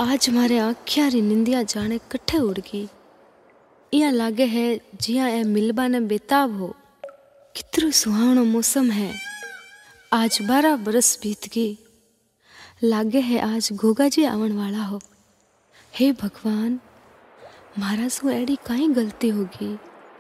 आज मारे आँखिया री निंदिया जाने कट्ठे उड़ गई। इया लागे है जिया ए मिलबा ने बेताब हो। कितरो सुहावनो मौसम है। आज 12 बरस बीत गई। लागे है आज गोगा जी आवन वाला हो। हे भगवान, मारा सु एड़ी काई गलती होगी।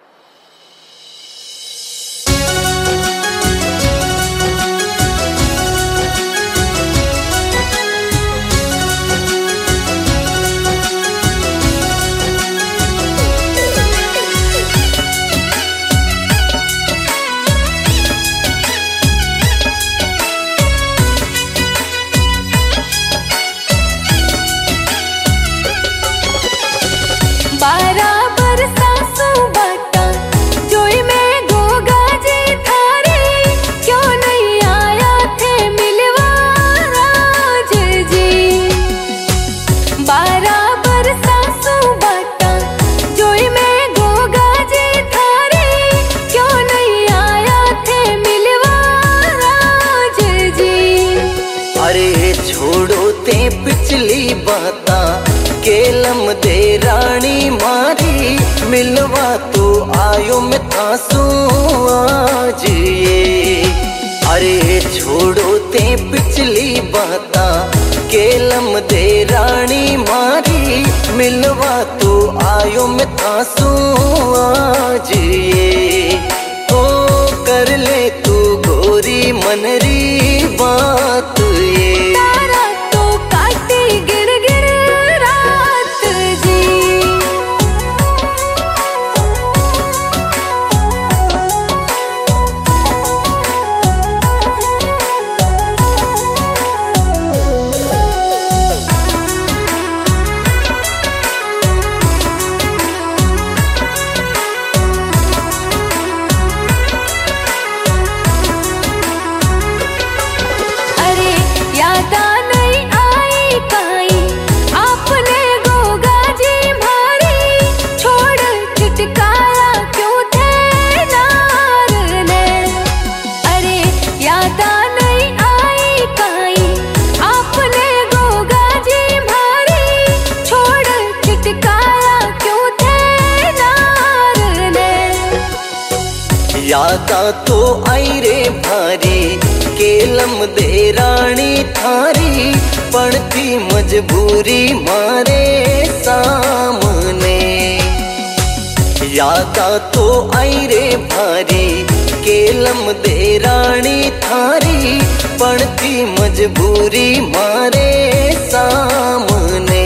छोड़ो ते पिछली बाता केलम दे रानी मारी मिलवा तो आयो मैं थासू आज ये। अरे छोड़ो ते पिछली बाता केलम दे रानी मारी मिलवा तो आयो मैं थासू आज ये। ओ कर ले तू गोरी मनरी बात ये। यादा तो आई रे भारी केलम दे रानी थारी पड़ती मजबूरी मारे सामने। यादा तो आई रे भारी केलम दे रानी थारी पड़ती मजबूरी मारे सामने।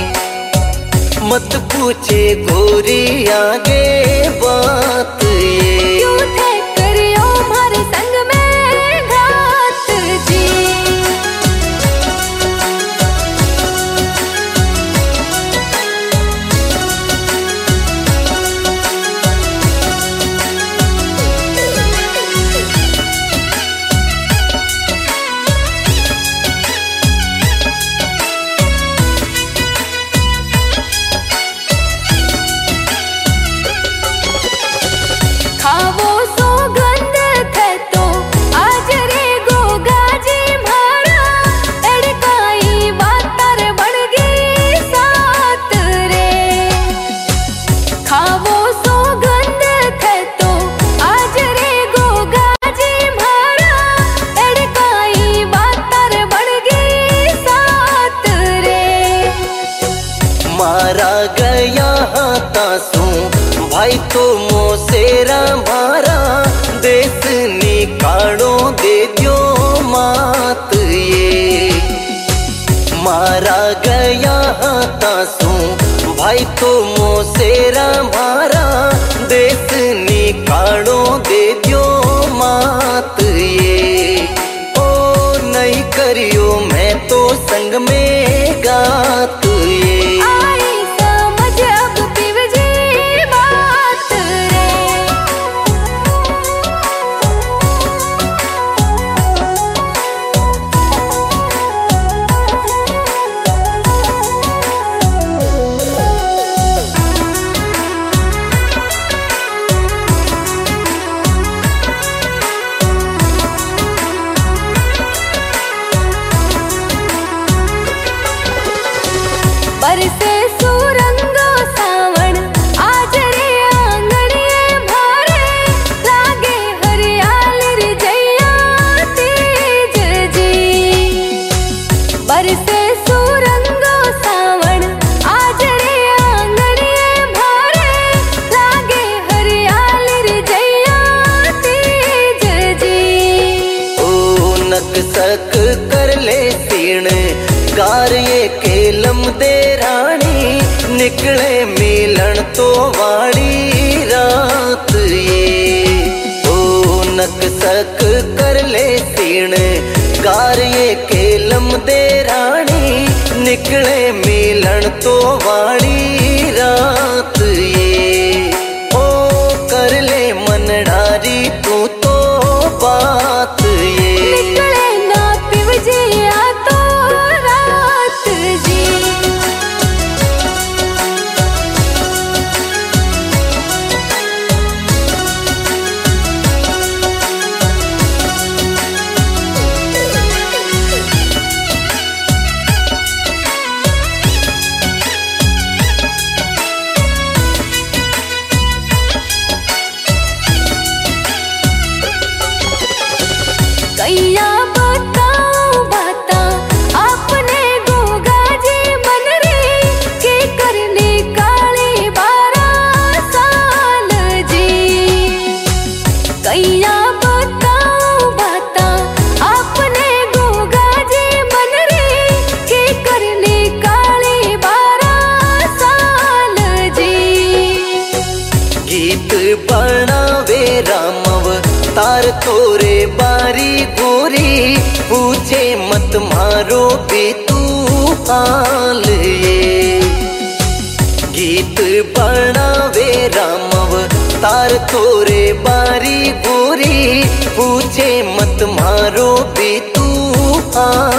मत पूछे गोरी आगे बात ये। मारा गया तासू भाई तो मोसेरा मारा देश निकालो दे दियो मात ये। मारा गया तासू भाई तो मोसेरा मारा देश निकालो दे दियो मात ये। ओ नहीं करियो मैं तो संग में गात ये। सक कर ले सीण कार ये केलम दे रानी निकले मिलन तो वाली रात ये ओ नक सक कर ले सीण कार ये केलम दे रानी निकले मिलन तो वाली रात ये ओ कर ले मनडारी तू तो बात ये निकले ना पिवजिया तो रात जी कैया बताऊं बाता आपने गोगा जी मन रे के करने काले 12 साल जी कैया बताऊं बाता आपने गोगा जी मन रे के करने काले 12 साल जी गीत बनावे रामव तार तोरे बारी गोरी पूछे मत मारो भी तू हाल ये गीत बनावे रामव तार तोरे बारी गोरी पूछे मत मारो भी तू हाल